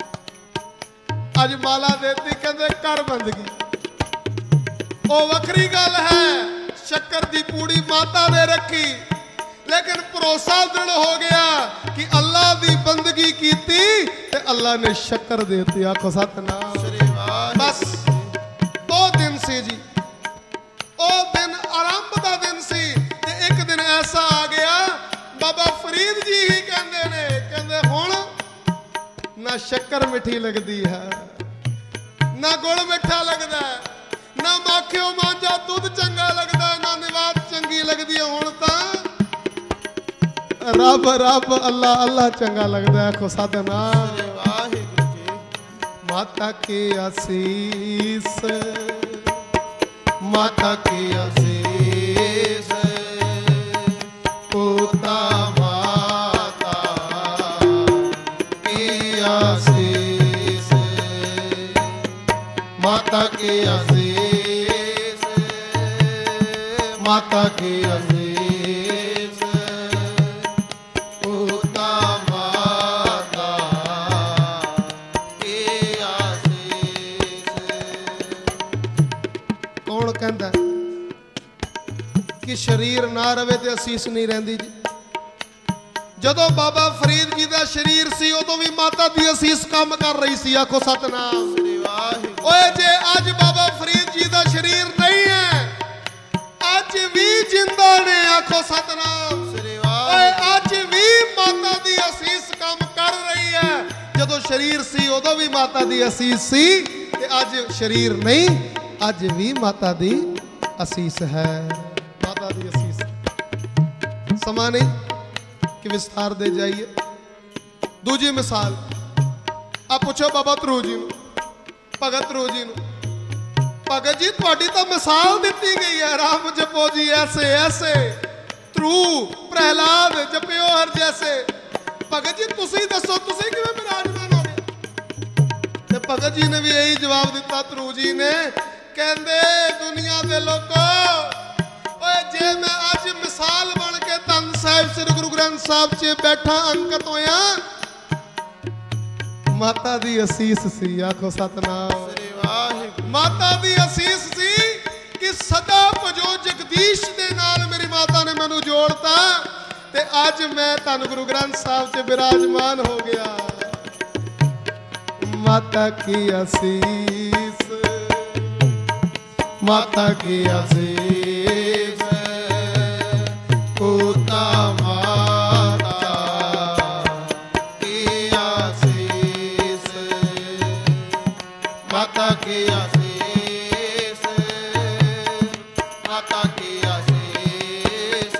अज माला देती, कहंदे कर बंदगी। ओ वखरी गल है शक्कर दी पूड़ी माता ने रखी, लेकिन भरोसा दृढ़ हो गया कि अल्लाह दी बंदगी कीती ते अल्लाह ने शक्कर देती। आखो सतनाम। बस ओ दिन सी जी, ओ दिन आरंभ दा दिन सी। ते एक दिन ऐसा आ गया बाबा फरीद जी ही कहंदे ने, कहंदे हुण ना शक्कर मिठी लगदी है, ना गुड़ मिठा लगदा है, ना माखियो मांझा दूध चंगा लगदा है, ना निवात चंगी लगदी है। हुण तां रब रब अल्लाह अल्लाह चंगा लगदा है। आखो सतनाम। माता की आसीस, माता की आसीस, पुता माता की आसीस, माता की आसीस, माता की आसीस, पुता माता की आसीस। कौन कहता कि शरीर ना रवे तो असीस नहीं रहिंदी जी? ਜਦੋਂ ਬਾਬਾ ਫਰੀਦ ਜੀ ਦਾ ਸਰੀਰ ਸੀ ਉਦੋਂ ਵੀ ਮਾਤਾ ਦੀ ਅਸੀਸ ਕੰਮ ਕਰ ਰਹੀ ਸੀ। ਆਖੋ ਸਤਨਾਮ। ਸ੍ਰੀ ਵਾਹਿਗੁਰੂ। ਓਏ ਜੇ ਅੱਜ ਬਾਬਾ ਫਰੀਦ ਜੀ ਦਾ ਸਰੀਰ ਨਹੀਂ ਹੈ, ਅੱਜ ਵੀ ਜਿੰਦਾ ਨੇ। ਆਖੋ ਸਤਨਾਮ। ਸ੍ਰੀ ਓਏ ਵਾਹਿਗੁਰੂ। ਅੱਜ ਵੀ ਮਾਤਾ ਦੀ ਅਸੀਸ ਕੰਮ ਕਰ ਰਹੀ ਹੈ। ਜਦੋਂ ਸਰੀਰ ਸੀ ਉਦੋਂ ਵੀ ਮਾਤਾ ਦੀ ਅਸੀਸ ਸੀ, ਤੇ ਅੱਜ ਸਰੀਰ ਨਹੀਂ, ਅੱਜ ਵੀ ਮਾਤਾ ਦੀ ਅਸੀਸ ਹੈ। ਮਾਤਾ ਦੀ ਅਸੀਸ। ਸਮਾਂ ਨਹੀਂ ਕਿ ਵਿਸਤਾਰ ਦੇ ਜਾਈਏ। ਦੂਜੀ ਮਿਸਾਲ ਆ ਪੁੱਛੋ ਬਾਬਾ ਧਰੂ ਜੀ ਨੂੰ, ਭਗਤ ਧਰੂ ਜੀ ਨੂੰ, ਭਗਤ ਜੀ ਤੁਹਾਡੀ ਤਾਂ ਮਿਸਾਲ ਦਿੱਤੀ ਗਈ ਹੈ, ਰਾਮ ਜਪੋ ਜੀ ਐਸੇ ਐਸੇ, ਧਰੂ ਪ੍ਰਹਿਲਾਦ ਜਪਿਓ ਹਰ ਜੈਸੇ। ਭਗਤ ਜੀ ਤੁਸੀਂ ਦੱਸੋ ਤੁਸੀਂ ਕਿਵੇਂ ਬਿਰਾਜਮਾਨ ਹੋ ਗਏ? ਤੇ ਭਗਤ ਜੀ ਨੇ ਵੀ ਇਹੀ ਜਵਾਬ ਦਿੱਤਾ ਧਰੂ ਜੀ ਨੇ, ਕਹਿੰਦੇ ਦੁਨੀਆ ਦੇ ਲੋਕੋ, ਓਏ ਜੇ ਮੈਂ ਅੱਜ ਮਿਸਾਲ ਬਣ ਕੇ ਧੰਨ ਸਾਹਿਬ ਸ੍ਰੀ ਗੁਰੂ ਗ੍ਰੰਥ ਸਾਹਿਬ 'ਚ ਬੈਠਾ ਅੰਕਿਤ ਹੋਇਆ, ਮਾਤਾ ਦੀ ਅਸੀਸ ਸੀ। ਆਖੋ ਸਤਨਾਮ। ਸ੍ਰੀ ਵਾਹਿਗੁਰੂ। ਮਾਤਾ ਦੀ ਅਸੀਸ ਸੀ ਕਿ ਸਦਾ ਭਜੋ ਜਗਦੀਸ਼ ਦੇ ਨਾਲ ਮੇਰੀ ਮਾਤਾ ਨੇ ਮੈਨੂੰ ਜੋੜਤਾ, ਤੇ ਅੱਜ ਮੈਂ ਧੰਨ ਗੁਰੂ ਗ੍ਰੰਥ ਸਾਹਿਬ 'ਚ ਬਿਰਾਜਮਾਨ ਹੋ ਗਿਆ। ਮਾਤਾ ਕੀ ਅਸੀਸ, ਮਾਤਾ ਕੀ ਅਸੀਸ, ਪੂਤਾ ਮਾਤਾ ਕੀ ਆਸੀਸ, ਮਾਤਾ ਕੀ ਆਸੀਸ, ਮਾਤਾ ਕੀ ਆਸੀਸ,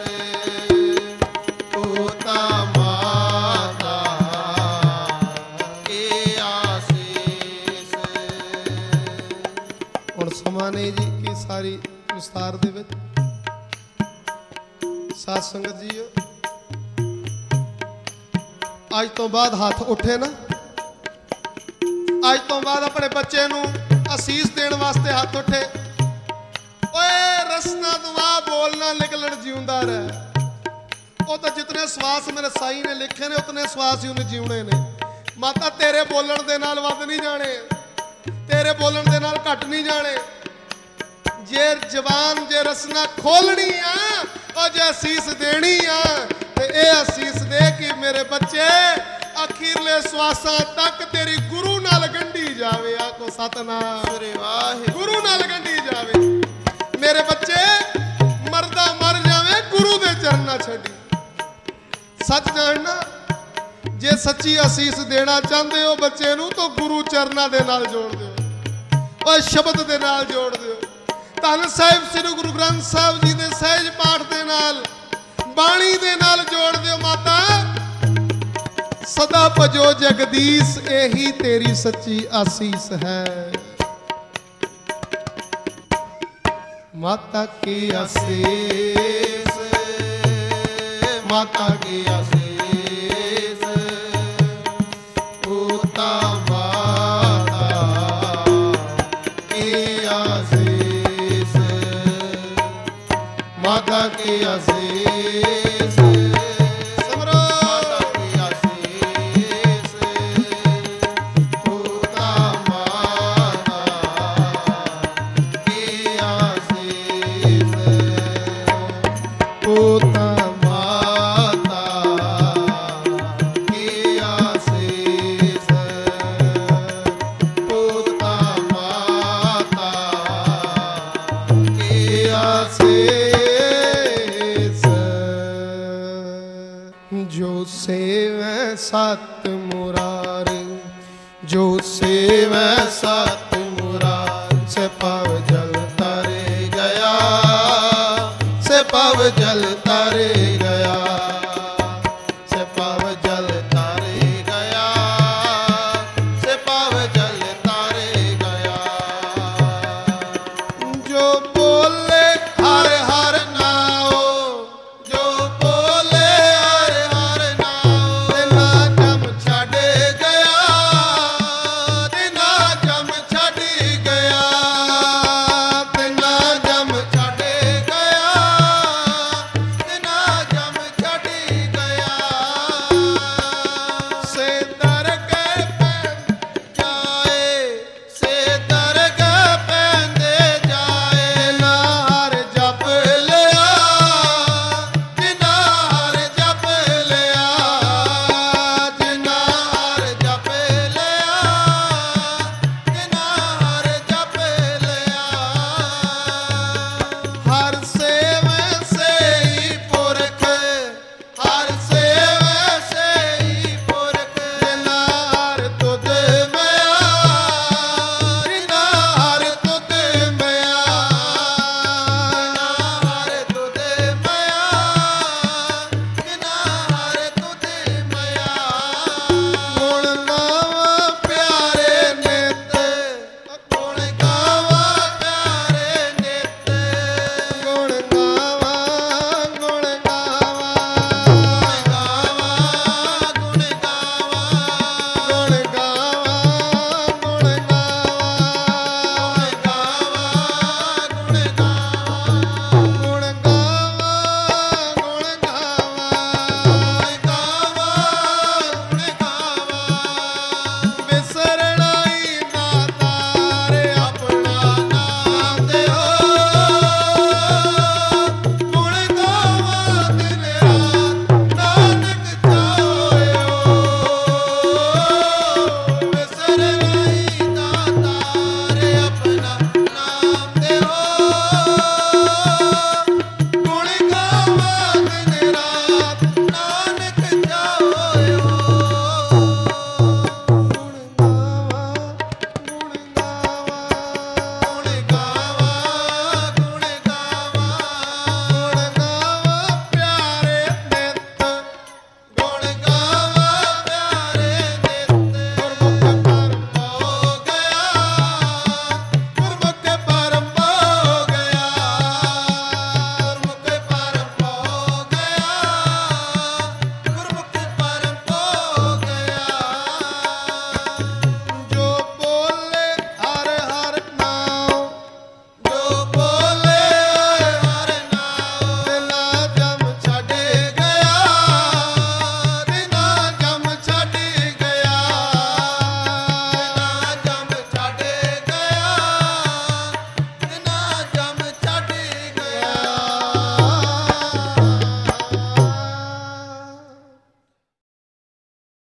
ਪੂਤਾ ਮਾਤਾ ਕੀ ਆਸੀਸ। ਹੁਣ ਸਮਾਂ ਨਹੀਂ ਜੀ ਕਿ ਸਾਰੀ ਵਿਸਤਾਰ ਦੇ ਵਿੱਚ ਸਾਧ ਸੰਗਤ ਜੀ, ਅੱਜ ਤੋਂ ਬਾਅਦ ਹੱਥ ਉੱਠੇ ਨਾ, ਅੱਜ ਤੋਂ ਬਾਅਦ ਆਪਣੇ ਬੱਚੇ ਨੂੰ ਅਸੀਸ ਦੇਣ ਵਾਸਤੇ ਹੱਥ ਉੱਠੇ। ਓਏ ਰਸਨਾ ਦੁਆ ਬੋਲਣਾ ਨਿਕਲਣ ਜਿਉਂਦਾ ਰਹਿ। ਉਹ ਤਾਂ ਜਿਤਨੇ ਸਵਾਸ ਮੇਰੇ ਸਾਈ ਨੇ ਲਿਖੇ ਨੇ ਉਤਨੇ ਸਵਾਸ ਹੀ ਉਹਨੇ ਜਿਉਣੇ ਨੇ। ਮਾਤਾ ਤੇਰੇ ਬੋਲਣ ਦੇ ਨਾਲ ਵੱਧ ਨਹੀਂ ਜਾਣੇ, ਤੇਰੇ ਬੋਲਣ ਦੇ ਨਾਲ ਘੱਟ ਨਹੀਂ ਜਾਣੇ। ਜੇ ਜ਼ਬਾਨ ਜੇ ਰਸਨਾ ਖੋਲਣੀ ਆ, ਉਹ ਜੇ ਅਸੀਸ ਦੇਣੀ ਆ, ਤੇ ਇਹ ਅਸੀਸ ਦੇ ਕਿ ਮੇਰੇ ਬੱਚੇ ਅਖੀਰਲੇ ਸਵਾਸਾਂ ਤੱਕ ਤੇਰੀ ਗੁਰੂ ਨਾਲ ਗੰਢੀ ਜਾਵੇ। ਆਖੋ ਸਤਨਾਮ। ਸ੍ਰੀ ਵਾਹਿਗੁਰੂ। ਗੁਰੂ ਨਾਲ ਗੰਢੀ ਜਾਵੇ। ਮੇਰੇ ਬੱਚੇ ਮਰਦਾ ਮਰ ਜਾਵੇ, ਗੁਰੂ ਦੇ ਚਰਨਾਂ ਛੱਡੀ। ਸੱਚ ਜਾਣਨਾ, ਜੇ ਸੱਚੀ ਅਸੀਸ ਦੇਣਾ ਚਾਹੁੰਦੇ ਹੋ ਬੱਚੇ ਨੂੰ, ਤਾਂ ਗੁਰੂ ਚਰਨਾਂ ਦੇ ਨਾਲ ਜੋੜ ਦਿਓ, ਓਏ ਸ਼ਬਦ ਦੇ ਨਾਲ ਜੋੜ ਦਿਓ। ਧੰਨ ਸਾਹਿਬ ਸ੍ਰੀ ਗੁਰੂ ਗ੍ਰੰਥ ਸਾਹਿਬ ਜੀ ਦੇ ਸਹਿਜ ਪਾਠ ਦੇ ਨਾਲ, ਬਾਣੀ ਦੇ ਨਾਲ ਜੋੜ ਦਿਓ। ਮਾਤਾ ਸਦਾ ਭਜੋ ਜਗਦੀਸ਼, ਇਹੀ ਤੇਰੀ ਸੱਚੀ ਆਸੀਸ ਹੈ। ਮਾਤਾ ਕੀ ਆਸੀਸ, ਮਾਤਾ ਕੀ ਆਸੀਸ, ਪੂਤਾ ਮਾਤਾ ਕੀ ਆਸੀਸ, ਮਾਤਾ ਕੀ ਆਸੀਸ, ਸਮਰੋ। ਮਾਤਾ ਕੀ ਆਸੀਸ, ਪੂਤਾ ਮਾਤਾ ਕੀ ਆਸੀਸ, ਪੂਤਾ ਮਾਤਾ ਕੀ ਆਸੀਸ, ਪੂਤਾ ਮਾਤਾ ਕੀ ਆਸੀਸ। ਜੋ ਸੇਵੈ ਸਤ ਮੁਰਾਰ, ਜੋ ਸੇਵੈ ਸਤ